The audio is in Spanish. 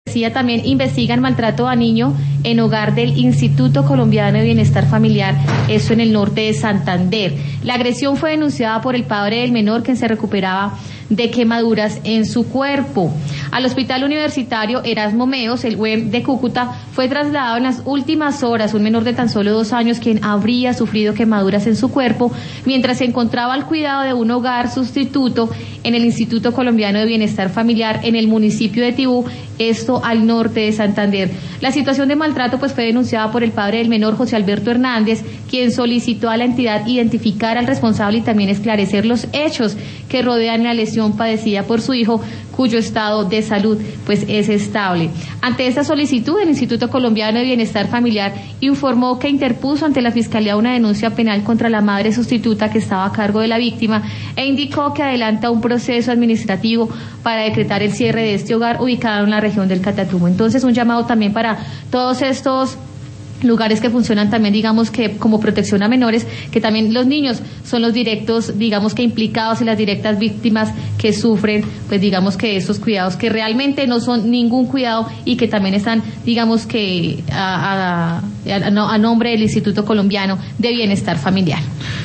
También investigan maltrato a niño en hogar del Instituto Colombiano de Bienestar Familiar, eso en el norte de Santander. La agresión fue denunciada por el padre del menor, quien se recuperaba de quemaduras en su cuerpo. Al Hospital Universitario Erasmo Meos, el UEM de Cúcuta, fue trasladado en las últimas horas un menor de tan solo 2 años quien habría sufrido quemaduras en su cuerpo mientras se encontraba al cuidado de un hogar sustituto en el Instituto Colombiano de Bienestar Familiar en el municipio de Tibú, esto al norte de Santander. La situación de maltrato fue denunciada por el padre del menor, José Alberto Hernández, quien solicitó a la entidad identificar al responsable y también esclarecer los hechos que rodean la lesión padecida por su hijo, cuyo estado de salud es estable. Ante esta solicitud, el Instituto Colombiano de Bienestar Familiar informó que interpuso ante la Fiscalía una denuncia penal contra la madre sustituta que estaba a cargo de la víctima e indicó que adelanta un proceso administrativo para decretar el cierre de este hogar ubicado en la región del Catatumbo. Entonces, un llamado también para todos estos lugares que funcionan también, digamos que como protección a menores, que también los niños son los directos, digamos que implicados y las directas víctimas que sufren, digamos que esos cuidados que realmente no son ningún cuidado y que también están, digamos que a nombre del Instituto Colombiano de Bienestar Familiar.